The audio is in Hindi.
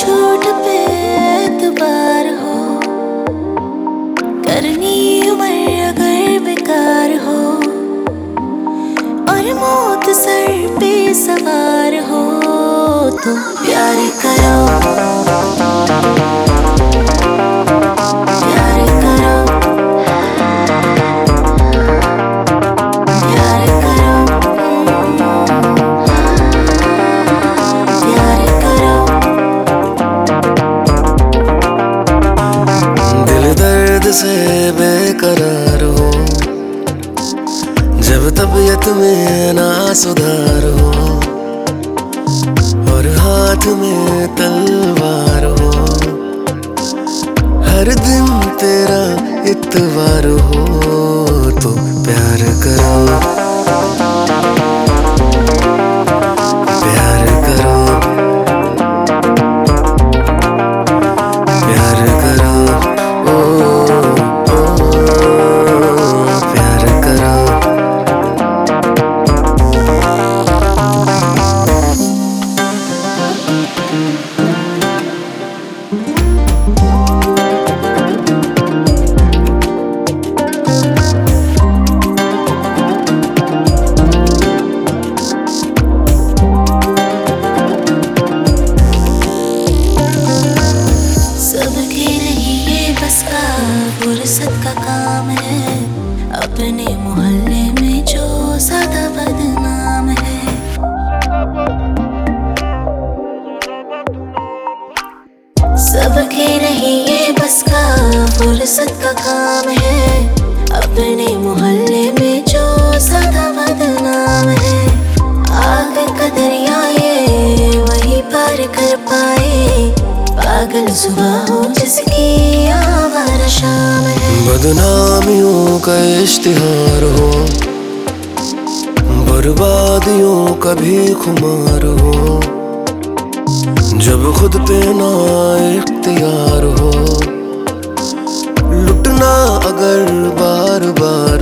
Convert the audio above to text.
झूठ पे एतबार हो, करनी उम्र अगर बेकार हो, और मौत सर पे सवार हो, तो प्यार करो, प्यार करो, प्यार करो, प्यार करो। दिल दर्द से बेकरार हो, जब तबीयत में ना सुधार हो, और हाथ में तलवार हो, हर दिन तेरा इतवार हो, तो प्यार करो, प्यार करो, प्यार करो, ओ प्यार करो। सबके नहीं ये बस का फुर्सत का काम है, अपने मोहल्ले में जो ज्यादा बदनाम है। सबके नहीं ये बस का फुर्सत का काम है, अपने मोहल्ले में जो ज्यादा बदनाम है। आग का दरिया ये वही पार कर पाए, पागल सुबह हो जिसकी आवारा शाम है। बदनामियों का इश्तिहार हो, बर्बादियों का भी खुमार हो, जब खुद पे ना इख्तियार हो, लुटना अगर बार बार